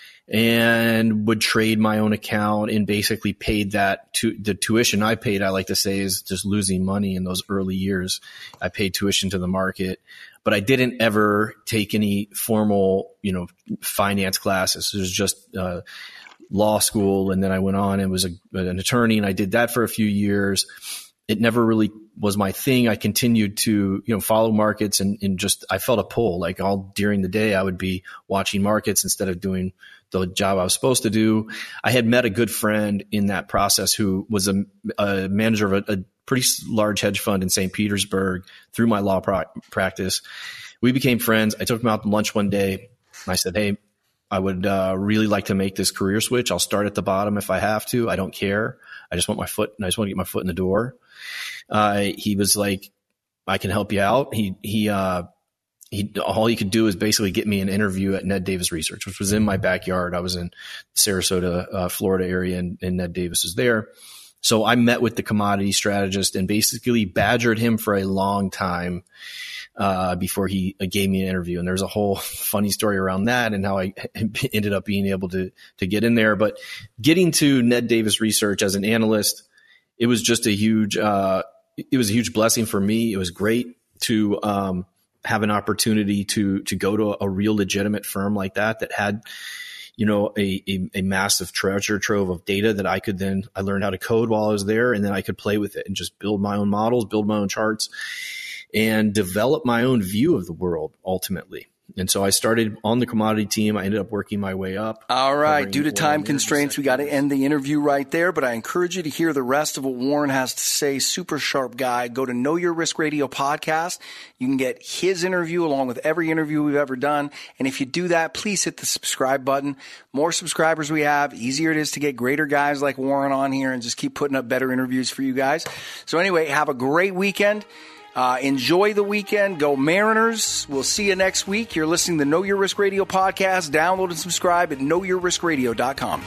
and would trade my own account and basically paid that to the tuition I paid. I like to say is just losing money in those early years. I paid tuition to the market, but I didn't ever take any formal, you know, finance classes. It was just, uh, law school. And then I went on and was a, an attorney, and I did that for a few years. It never really was my thing. I continued to, you know, follow markets and, and just, I felt a pull. Like all during the day, I would be watching markets instead of doing the job I was supposed to do. I had met a good friend in that process who was a, a manager of a, a pretty large hedge fund in Saint Petersburg through my law pro- practice. We became friends. I took him out to lunch one day, and I said, hey, I would uh, really like to make this career switch. I'll start at the bottom if I have to. I don't care. I just want my foot, and I just want to get my foot in the door. Uh, he was like, I can help you out. He, he, uh, he, all he could do is basically get me an interview at Ned Davis Research, which was in my backyard. I was in Sarasota, uh, Florida area, and, and Ned Davis was there. So I met with the commodity strategist and basically badgered him for a long time. Uh, before he gave me an interview. And there's a whole funny story around that and how I ended up being able to, to get in there. But getting to Ned Davis Research as an analyst, it was just a huge, uh, it was a huge blessing for me. It was great to, um, have an opportunity to, to go to a, a real legitimate firm like that, that had, you know, a, a, a massive treasure trove of data that I could then, I learned how to code while I was there, and then I could play with it and just build my own models, build my own charts, and develop my own view of the world ultimately. And so I started on the commodity team. I ended up working my way up. All right. Due to time constraints, we got to end the interview right there, but I encourage you to hear the rest of what Warren has to say. Super sharp guy. Go to Know Your Risk Radio podcast. You can get his interview along with every interview we've ever done. And if you do that, please hit the subscribe button. More subscribers we have, easier it is to get greater guys like Warren on here and just keep putting up better interviews for you guys. So anyway, have a great weekend. Uh, enjoy the weekend. Go Mariners. We'll see you next week. You're listening to the Know Your Risk Radio podcast. Download and subscribe at know your risk radio dot com.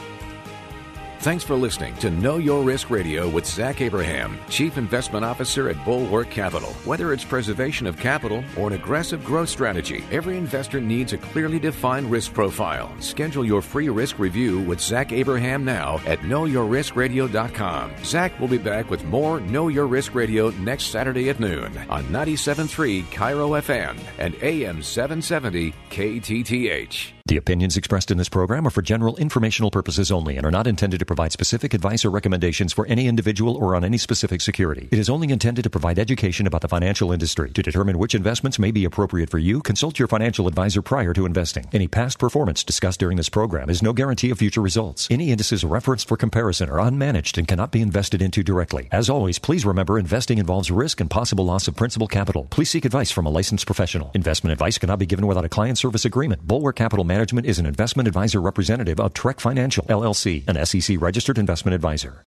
Thanks for listening to Know Your Risk Radio with Zach Abraham, Chief Investment Officer at Bulwark Capital. Whether it's preservation of capital or an aggressive growth strategy, every investor needs a clearly defined risk profile. Schedule your free risk review with Zach Abraham now at know your risk radio dot com. Zach will be back with more Know Your Risk Radio next Saturday at noon on ninety-seven point three Cairo F M and A M seven seventy K T T H. The opinions expressed in this program are for general informational purposes only and are not intended to provide specific advice or recommendations for any individual or on any specific security. It is only intended to provide education about the financial industry. To determine which investments may be appropriate for you, consult your financial advisor prior to investing. Any past performance discussed during this program is no guarantee of future results. Any indices referenced for comparison are unmanaged and cannot be invested into directly. As always, please remember investing involves risk and possible loss of principal capital. Please seek advice from a licensed professional. Investment advice cannot be given without a client service agreement. Bulwark Capital Management is an investment advisor representative of Trek Financial, L L C, an S E C registered investment advisor.